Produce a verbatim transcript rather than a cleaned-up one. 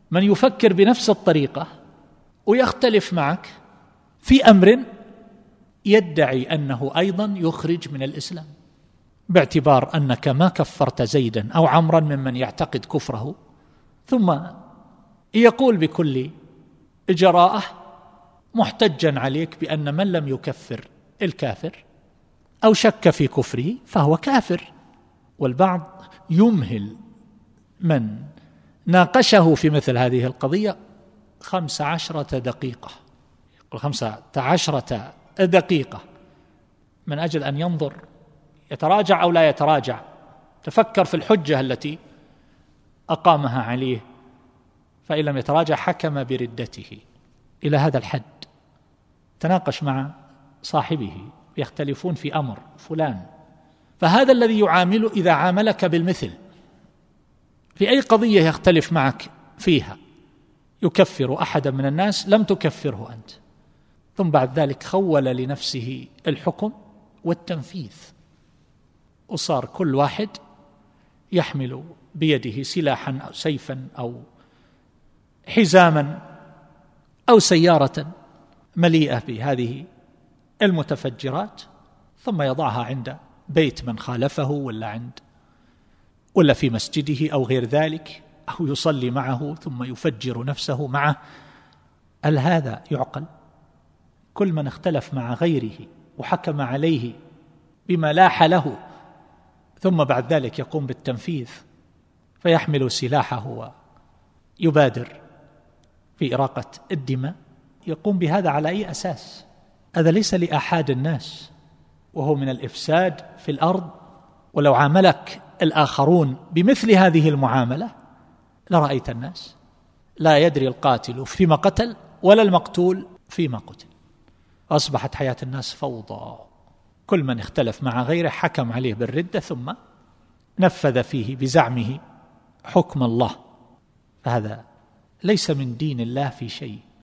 من يفكر بنفس الطريقة ويختلف معك في أمر يدعي أنه أيضا يخرج من الإسلام، باعتبار أنك ما كفرت زيدا أو عمرا ممن يعتقد كفره، ثم يقول بكل جراءة محتجا عليك بأن من لم يكفر الكافر أو شك في كفره فهو كافر. والبعض يمهل من ناقشه في مثل هذه القضية خمس عشرة دقيقة، يقول خمسة عشرة دقيقة من أجل أن ينظر يتراجع أو لا يتراجع، تفكر في الحجة التي أقامها عليه، فإن لم يتراجع حكم بردته. إلى هذا الحد تناقش مع صاحبه يختلفون في أمر فلان، فهذا الذي يعامل إذا عاملك بالمثل في أي قضية يختلف معك فيها يكفر أحدا من الناس لم تكفره أنت، ثم بعد ذلك خول لنفسه الحكم والتنفيذ، وصار كل واحد يحمل بيده سلاحا أو سيفا أو حزاما أو سيارة مليئة بهذه المتفجرات، ثم يضعها عند بيت من خالفه ولا عند ولا في مسجده أو غير ذلك، أو يصلي معه ثم يفجر نفسه معه. هل هذا يعقل؟ كل من اختلف مع غيره وحكم عليه بما لاح له ثم بعد ذلك يقوم بالتنفيذ فيحمل سلاحه ويبادر في إراقة الدماء، يقوم بهذا على أي أساس؟ هذا ليس لأحد الناس، وهو من الإفساد في الأرض. ولو عاملك الآخرون بمثل هذه المعاملة لرأيت الناس لا يدري القاتل فيما قتل ولا المقتول فيما قتل. أصبحت حياة الناس فوضى، كل من اختلف مع غيره حكم عليه بالردة ثم نفذ فيه بزعمه حكم الله، فهذا ليس من دين الله في شيء.